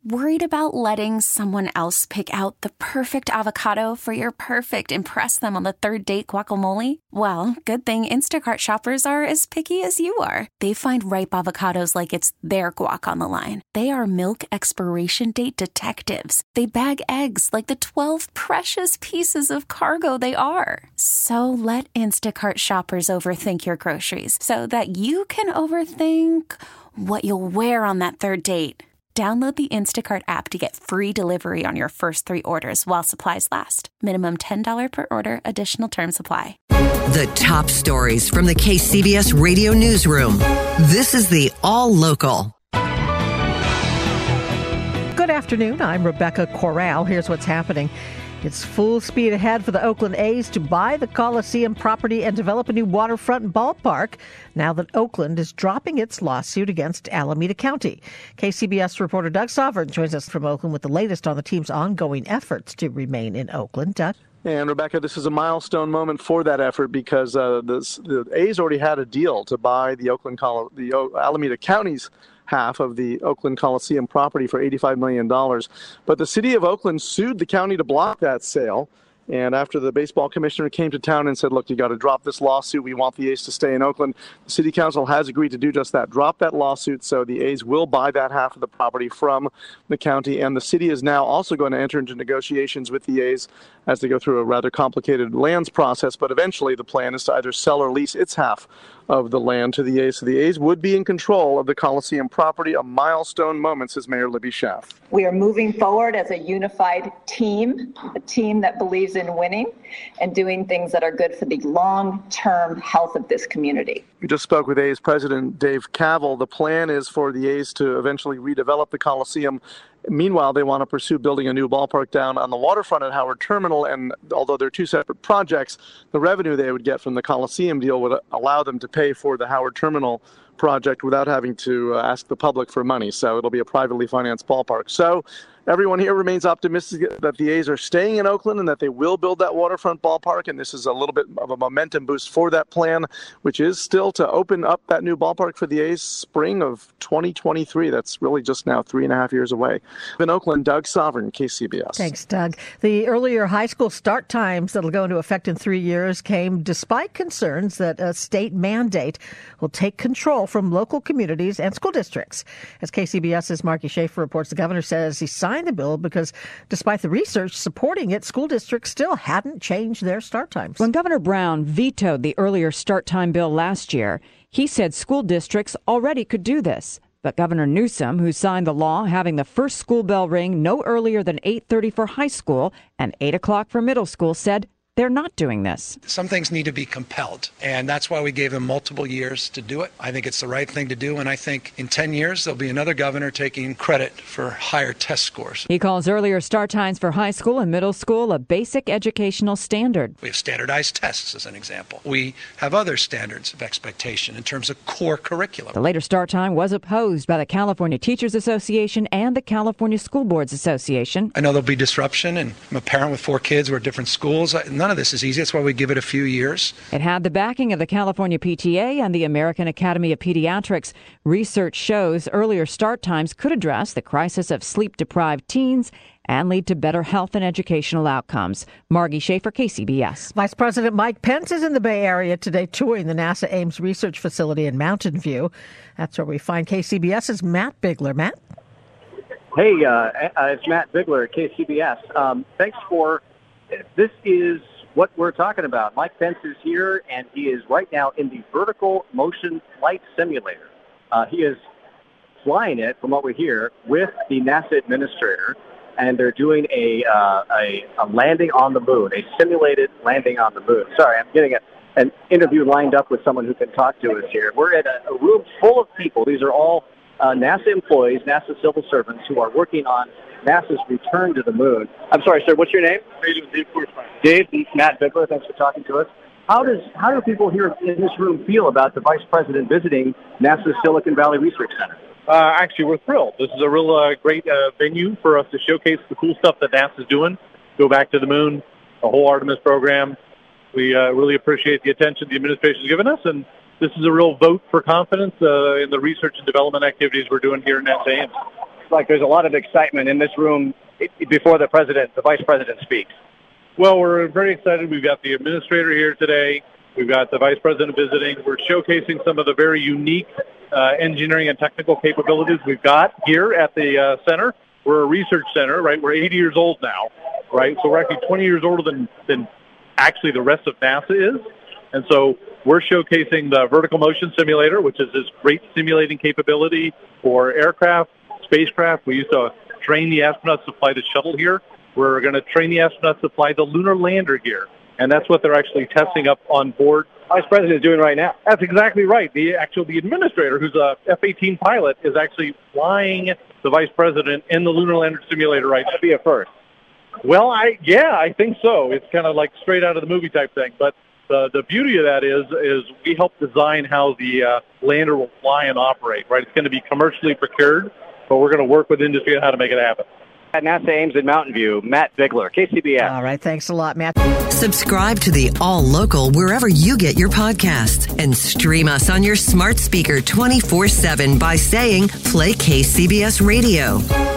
Worried about letting someone else pick out the perfect avocado for your perfect impress them on the third date guacamole? Well, good thing Instacart shoppers are as picky as you are. They find ripe avocados like it's their guac on the line. They are milk expiration date detectives. They bag eggs like the 12 precious pieces of cargo they are. So let Instacart shoppers overthink your groceries so that you can overthink what you'll wear on that third date. Download the Instacart app to get free delivery on your first 3 orders while supplies last. Minimum $10 per order. Additional terms apply. The top stories from the KCBS Radio Newsroom. This is the All Local. Good afternoon. I'm Rebecca Corral. Here's what's happening. It's full speed ahead for the Oakland A's to buy the Coliseum property and develop a new waterfront ballpark now that Oakland is dropping its lawsuit against Alameda County. KCBS reporter Doug Sovereign joins us from Oakland with the latest on the team's ongoing efforts to remain in Oakland. Doug? And Rebecca, this is a milestone moment for that effort because the A's already had a deal to buy the Alameda County's half of the Oakland Coliseum property for $85 million. But the city of Oakland sued the county to block that sale. And after the baseball commissioner came to town and said, look, you got to drop this lawsuit. We want the A's to stay in Oakland. The city council has agreed to do just that, drop that lawsuit. So the A's will buy that half of the property from the county. And the city is now also going to enter into negotiations with the A's as they go through a rather complicated lands process. But eventually the plan is to either sell or lease its half of the land to the A's. So the A's would be in control of the Coliseum property, a milestone moment, says Mayor Libby Schaaf. We are moving forward as a unified team, a team that believes in winning and doing things that are good for the long-term health of this community. We just spoke with A's President Dave Kaval. The plan is for the A's to eventually redevelop the Coliseum. Meanwhile, they want to pursue building a new ballpark down on the waterfront at Howard Terminal. And although they're two separate projects, the revenue they would get from the Coliseum deal would allow them to pay for the Howard Terminal project without having to ask the public for money. So it'll be a privately financed ballpark. So everyone here remains optimistic that the A's are staying in Oakland and that they will build that waterfront ballpark. And this is a little bit of a momentum boost for that plan, which is still to open up that new ballpark for the A's spring of 2023. That's really just now 3.5 years away. In Oakland, Doug Sovereign, KCBS. Thanks, Doug. The earlier high school start times that will go into effect in 3 years came despite concerns that a state mandate will take control from local communities and school districts. As KCBS's Marky Schaefer reports, the governor says he signed the bill because despite the research supporting it, school districts still hadn't changed their start times. When Governor Brown vetoed the earlier start time bill last year, he said school districts already could do this. But Governor Newsom, who signed the law having the first school bell ring no earlier than 8:30 for high school and 8 o'clock for middle school, said they're not doing this. Some things need to be compelled, and that's why we gave him multiple years to do it. I think it's the right thing to do, and I think in 10 years there'll be another governor taking credit for higher test scores. He calls earlier start times for high school and middle school a basic educational standard. We have standardized tests, as an example. We have other standards of expectation in terms of core curriculum. The later start time was opposed by the California Teachers Association and the California School Boards Association. I know there'll be disruption, and I'm a parent with 4 kids. We're at different schools. None of this is easy. That's why we give it a few years. It had the backing of the California PTA and the American Academy of Pediatrics. Research shows earlier start times could address the crisis of sleep-deprived teens and lead to better health and educational outcomes. Margie Schaefer, KCBS. Vice President Mike Pence is in the Bay Area today touring the NASA Ames Research Facility in Mountain View. That's where we find KCBS's Matt Bigler. Matt? Hey, it's Matt Bigler at KCBS. Thanks for this is what we're talking about. Mike Pence is here, and he is right now in the vertical motion flight simulator. He is flying it, from what we hear, with the NASA administrator, and they're doing a landing on the moon, a simulated landing on the moon. Sorry, I'm getting an interview lined up with someone who can talk to us here. We're at a room full of people. These are all NASA employees, NASA civil servants who are working on NASA's return to the moon. I'm sorry, sir, what's your name? Dave, Matt Bigler, thanks for talking to us. How do people here in this room feel about the Vice President visiting NASA's Silicon Valley Research Center? Actually, we're thrilled. This is a real great venue for us to showcase the cool stuff that NASA's doing. Go back to the moon, the whole Artemis program. We really appreciate the attention the administration's given us, and this is a real vote for confidence in the research and development activities we're doing here at NASA Ames. like there's a lot of excitement in this room before the vice president speaks. Well, we're very excited. We've got the administrator here today. We've got the vice president visiting. We're showcasing some of the very unique engineering and technical capabilities we've got here at the center. We're a research center, right? We're 80 years old now, right? So we're actually 20 years older than actually the rest of NASA is. And so we're showcasing the vertical motion simulator, which is this great simulating capability for aircraft, spacecraft. We used to train the astronauts to fly the shuttle here. We're going to train the astronauts to fly the lunar lander here. And that's what they're actually testing up on board. Vice President is doing right now. That's exactly right. The administrator, who's a F-18 pilot, is actually flying the Vice President in the lunar lander simulator right now. That'd be a first. Well, I think so. It's kind of like straight out of the movie type thing. But the beauty of that is we help design how the lander will fly and operate, right? It's going to be commercially procured, but we're going to work with industry on how to make it happen. At NASA Ames in Mountain View, Matt Bigler, KCBS. All right, thanks a lot, Matt. Subscribe to the All Local wherever you get your podcasts and stream us on your smart speaker 24/7 by saying, play KCBS Radio.